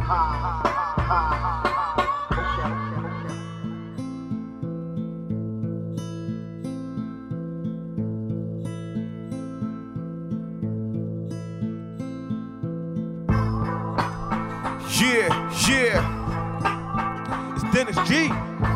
Yeah, it's Dennis G.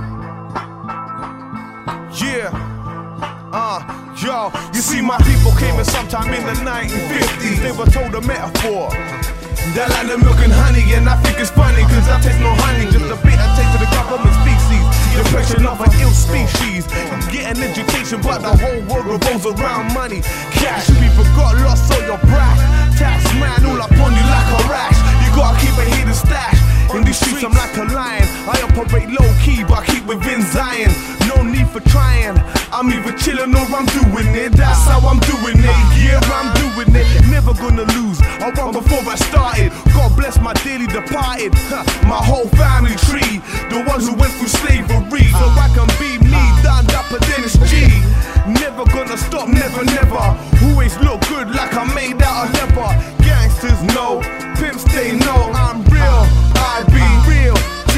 Yo, you see my people came in sometime in the 1950s. They were told a metaphor that land of milk and honey, and I think it's funny, cause I taste no honey, just a bitter taste of the government species. The impression of an ill species. You get an education, but the whole world revolves around money. Cash, you be forgot, lost all your brass. Tax man all up on you like a rash. You gotta keep a hidden stash. In these streets I'm like a lion. I operate low key but keep within Zion. No need for trying. I'm either chillin' or I'm doing it. That's how I'm doing it. Yeah, I'm doing it. Never gonna lose. I won before I started. God bless my dearly departed. My whole family tree. The ones who went through slavery. So I can be me, done dapper Dennis G. Never gonna stop, never. Always look good like I'm made out of leather. Gangsters know, pimps they know I'm real. I be real,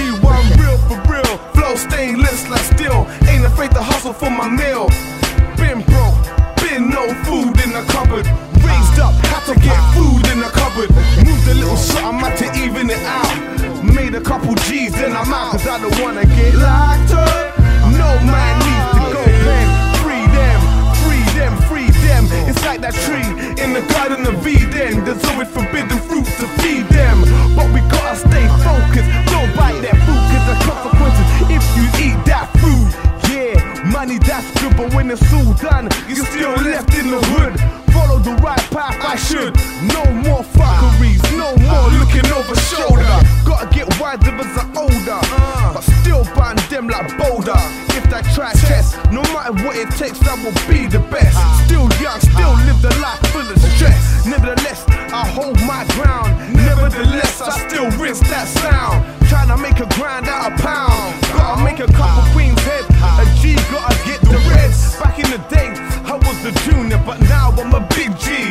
G1 real for real. Flow stainless like steel. Ain't afraid to hustle for my meal. Been broke, been no food in the cupboard. Raised up, had to get food in the cupboard. Moved a little something, had to even it out. Made a couple G's, then I'm out. Cause I don't wanna get locked up. No man needs to go pen. Free them, free them, free them. It's like that tree in the garden of Eden. There's always forbidden fruit to feed them. But we gotta stay focused. Don't bite that fruit, cause the consequences if you eat that food. Yeah, money that's good, but when it's all done, you're still left in the hood. Follow the right path, I should. No more fuckeries, no more looking over shoulder. Gotta get wiser as I'm older, but still bind them like Boulder. If that track test, no matter what it takes, I will be the best. Still young, still live the life full of stress. Nevertheless, I hold my ground. Nevertheless, I still rinse that sound. Trying to make a grand out of pound. Gotta make a couple queens head. A G, gotta get the reds. Back in the day, I was the junior, but now I'm a big G.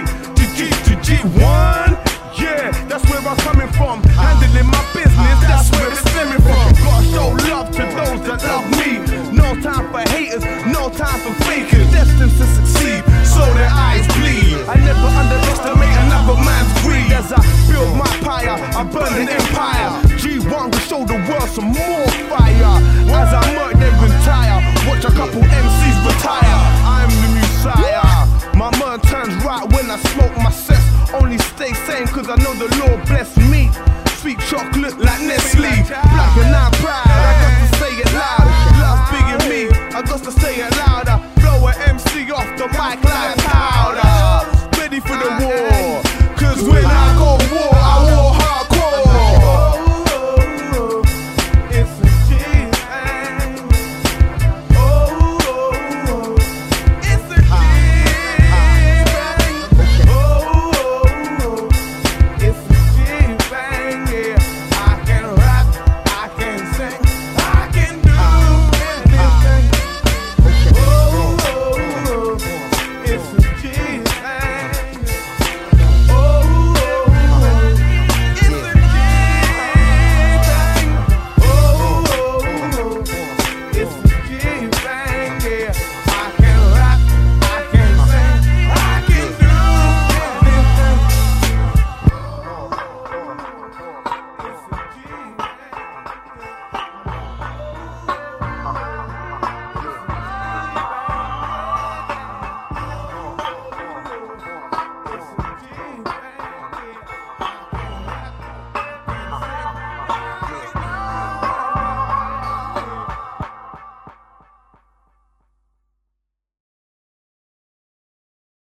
To G1. Yeah, that's where I'm coming from. Handling my business, that's where it's stemming from. Gotta show love to those that love me. No time for haters, no time for fakers. Destined to succeed, so their eyes bleed. I never underestimate another man's greed. As I build my pyre, I burn an empire. G1 will show the world some more fire. As I murder them retire, watch a couple MCs retire. I'm the Messiah. My mind turns right when I smoke my cess. Only stay sane cause I know the Lord bless me. Sweet chocolate like Nestle.